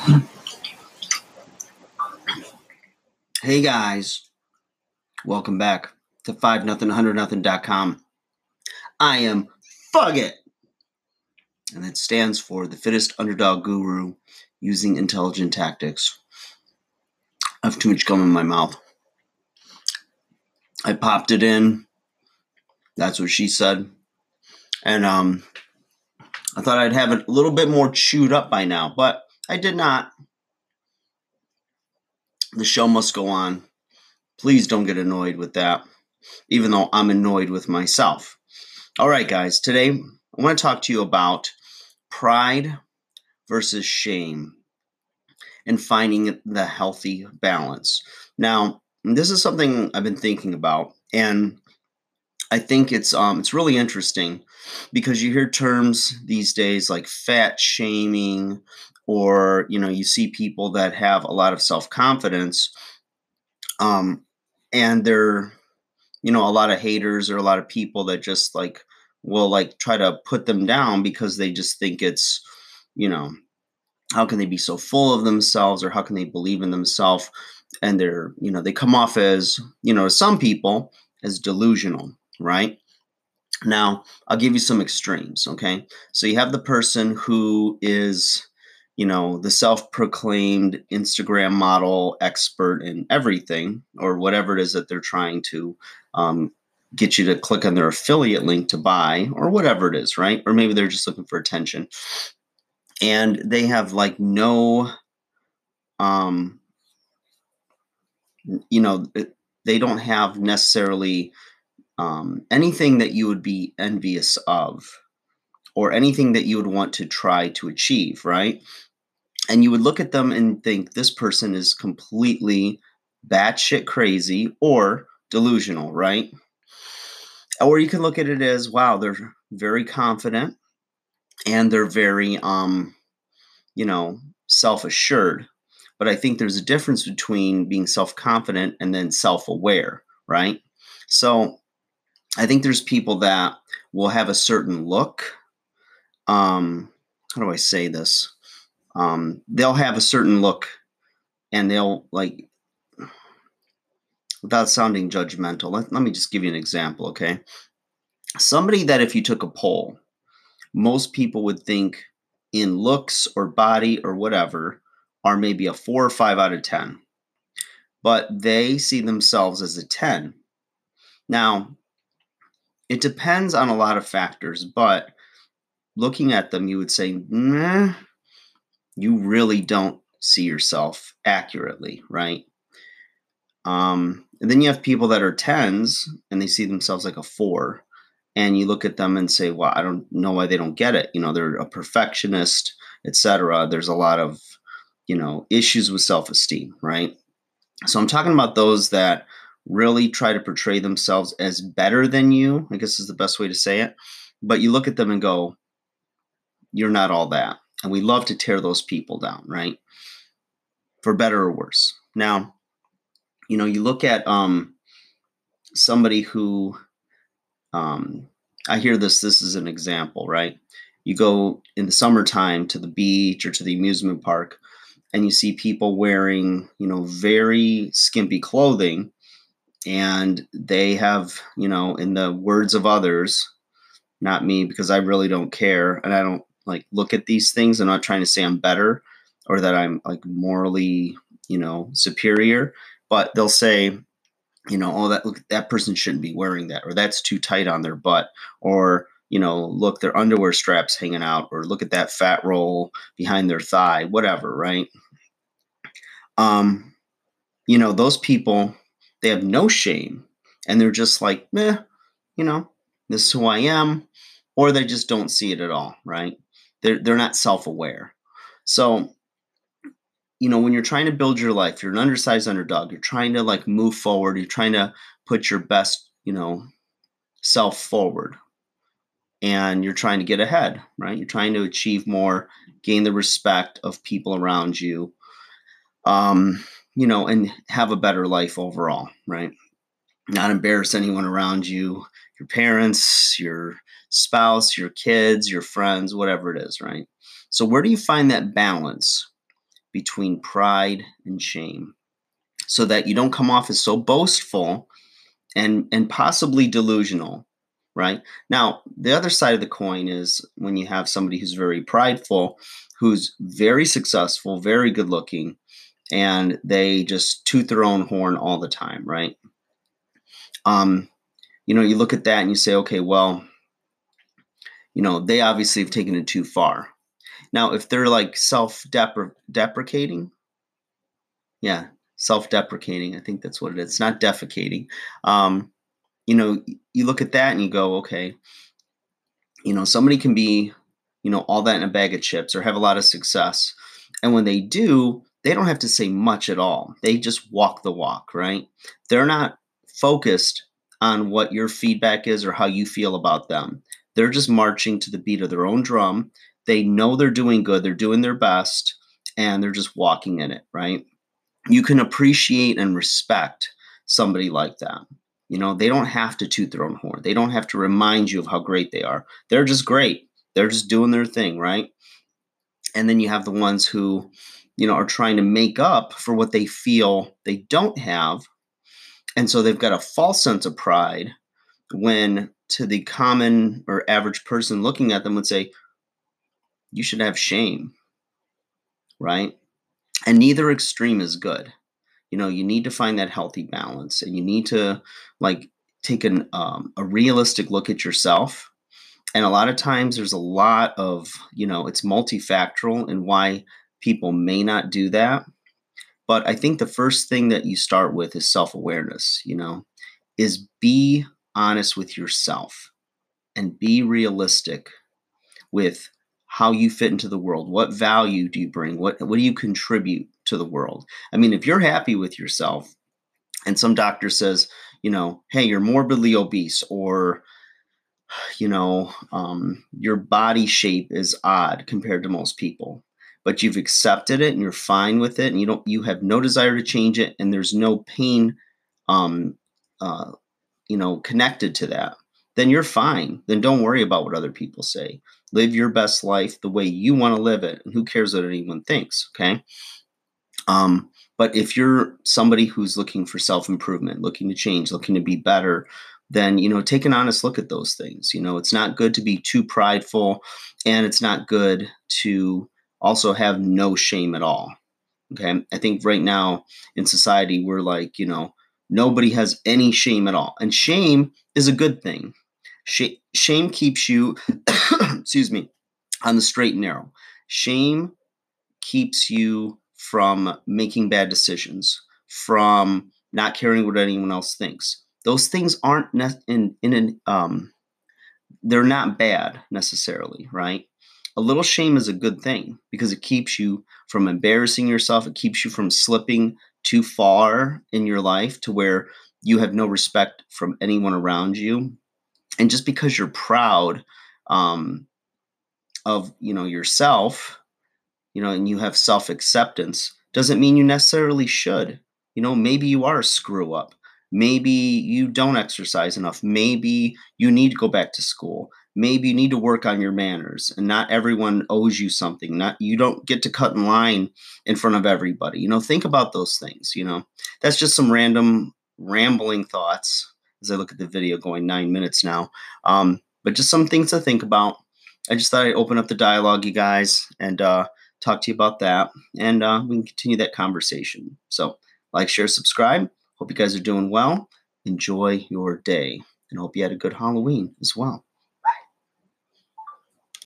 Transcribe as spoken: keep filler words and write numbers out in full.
Hey guys, welcome back to five nothing one hundred nothing dot com. I am Fugit, and that stands for the fittest underdog guru using intelligent tactics. I have too much gum in my mouth. I popped it in. That's what she said. And um, I thought I'd have it a little bit more chewed up by now, but I did not. The show must go on. Please don't get annoyed with that, even though I'm annoyed with myself. All right, guys, today I want to talk to you about pride versus shame and finding the healthy balance. Now, this is something I've been thinking about, and I think it's um it's really interesting because you hear terms these days like fat shaming, or you know, you see people that have a lot of self-confidence, um, and they're you know a lot of haters or a lot of people that just like will like try to put them down because they just think it's you know how can they be so full of themselves, or how can they believe in themselves, and they're you know they come off as you know some people as delusional, right? Now I'll give you some extremes. Okay, so you have the person who is you know the self-proclaimed Instagram model expert in everything, or whatever it is that they're trying to um, get you to click on their affiliate link to buy, or whatever it is, right? Or maybe they're just looking for attention, and they have like no um you know they don't have necessarily um, anything that you would be envious of, or anything that you would want to try to achieve, right? And you would look at them and think this person is completely batshit crazy or delusional, right? Or you can look at it as, wow, they're very confident and they're very um you know self-assured. But I think there's a difference between being self-confident and then self-aware, right? So I think there's people that will have a certain look. Um, how do I say this? Um, they'll have a certain look, and they'll like, without sounding judgmental, let, let me just give you an example, okay? Somebody that if you took a poll, most people would think in looks or body or whatever are maybe a four or five out of ten, but they see themselves as a ten. Now, it depends on a lot of factors, but looking at them, you would say, nah, you really don't see yourself accurately, right? Um, and then you have people that are tens and they see themselves like a four. And you look at them and say, well, I don't know why they don't get it. You know, they're a perfectionist, et cetera. There's a lot of, you know, issues with self-esteem, right? So I'm talking about those that really try to portray themselves as better than you, I guess is the best way to say it. But you look at them and go, you're not all that. And we love to tear those people down, right? For better or worse. Now, you know, you look at um, somebody who, um, I hear this, this is an example, right? You go in the summertime to the beach or to the amusement park, and you see people wearing, you know, very skimpy clothing, and they have, you know, in the words of others, not me, because I really don't care, and I don't like look at these things. I'm not trying to say I'm better or that I'm like morally, you know, superior, but they'll say, you know, oh, that look, that person shouldn't be wearing that, or that's too tight on their butt, or you know, look, their underwear straps hanging out, or look at that fat roll behind their thigh, whatever, right? Um, you know, those people, they have no shame, and they're just like, meh, you know, this is who I am, or they just don't see it at all, right? They're they're not self-aware. So, you know, when you're trying to build your life, you're an undersized underdog, you're trying to like move forward, you're trying to put your best, you know, self forward, and you're trying to get ahead, right? You're trying to achieve more, gain the respect of people around you, um, you know, and have a better life overall, right? Not embarrass anyone around you, your parents, your spouse, your kids, your friends, whatever it is, right? So where do you find that balance between pride and shame so that you don't come off as so boastful and and possibly delusional, right? Now, the other side of the coin is when you have somebody who's very prideful, who's very successful, very good looking, and they just toot their own horn all the time, right? Um, you know, you look at that and you say, okay, well, you know, they obviously have taken it too far. Now, if they're like self-deprecating, yeah, self-deprecating, I think that's what it is. It's not defecating. Um, you know, you look at that and you go, okay, you know, somebody can be, you know, all that in a bag of chips or have a lot of success. And when they do, they don't have to say much at all. They just walk the walk, right? They're not focused on what your feedback is or how you feel about them. They're just marching to the beat of their own drum. They know they're doing good, they're doing their best, and they're just walking in it, right? You can appreciate and respect somebody like that. You know, they don't have to toot their own horn. They don't have to remind you of how great they are. They're just great. They're just doing their thing, right? And then you have the ones who, you know, are trying to make up for what they feel they don't have. And so they've got a false sense of pride when to the common or average person looking at them would say, you should have shame, right? And neither extreme is good. You know, you need to find that healthy balance, and you need to like take an um, a realistic look at yourself. And a lot of times there's a lot of, you know, it's multifactorial in why people may not do that. But I think the first thing that you start with is self-awareness, you know, is be honest with yourself and be realistic with how you fit into the world. What value do you bring? What what do you contribute to the world? I mean, if you're happy with yourself and some doctor says, you know, hey, you're morbidly obese, or, you know, um, your body shape is odd compared to most people, but you've accepted it and you're fine with it and you don't, you have no desire to change it, and there's no pain, um, uh, you know, connected to that, then you're fine. Then don't worry about what other people say. Live your best life the way you want to live it, and who cares what anyone thinks, okay? Um, but if you're somebody who's looking for self-improvement, looking to change, looking to be better, then, you know, take an honest look at those things. You know, it's not good to be too prideful, and it's not good to also have no shame at all. Okay. I think right now in society, we're like, you know, nobody has any shame at all. And shame is a good thing. Sh- shame keeps you, excuse me, on the straight and narrow. Shame keeps you from making bad decisions, from not caring what anyone else thinks. Those things aren't ne- in in an um, they're not bad necessarily, right? A little shame is a good thing because it keeps you from embarrassing yourself. It keeps you from slipping too far in your life to where you have no respect from anyone around you. And just because you're proud um, of, you know, yourself, you know, and you have self-acceptance, doesn't mean you necessarily should. You know, maybe you are a screw up. Maybe you don't exercise enough. Maybe you need to go back to school. Maybe you need to work on your manners, and not everyone owes you something. Not, you don't get to cut in line in front of everybody. You know, think about those things, you know. That's just some random rambling thoughts as I look at the video going nine minutes now. Um, but just some things to think about. I just thought I'd open up the dialogue, you guys, and uh, talk to you about that, and uh, we can continue that conversation. So like, share, subscribe. Hope you guys are doing well. Enjoy your day, and hope you had a good Halloween as well.